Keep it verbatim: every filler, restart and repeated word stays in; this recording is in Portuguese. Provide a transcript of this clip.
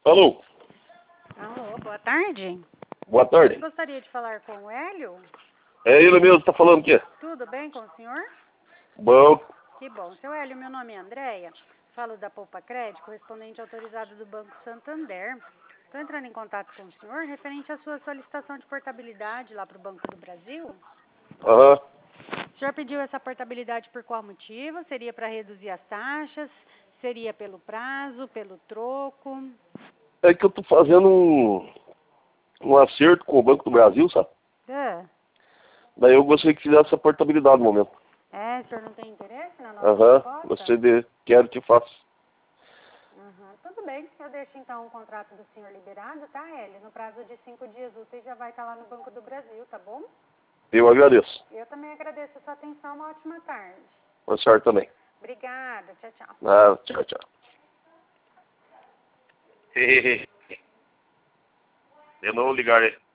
Alô? Alô, boa tarde. Boa tarde. Gostaria de falar com o Hélio? É ele mesmo, tá falando o quê? Tudo bem com o senhor? Bom. Que bom. Seu Hélio, meu nome é Andréia. Falo da Poupa Crédito, correspondente autorizado do Banco Santander. Estou entrando em contato com o senhor referente à sua solicitação de portabilidade lá para o Banco do Brasil. Aham. O senhor pediu essa portabilidade por qual motivo? Seria para reduzir as taxas? Seria pelo prazo, pelo troco? É que eu tô fazendo um, um acerto com o Banco do Brasil, sabe? É. Daí eu gostaria que fizesse essa portabilidade no momento. É, o senhor não tem interesse na nossa Aham. proposta? Você de... quero que faça. Uhum. Tudo bem, eu deixo então o contrato do senhor liberado, tá, Hélio? No prazo de cinco dias úteis já vai estar lá no Banco do Brasil, tá bom? Eu agradeço. Eu também agradeço a sua atenção, uma ótima tarde. Boa sorte também. Obrigada, tchau, tchau. Ah, tchau, tchau. De novo ligar aí.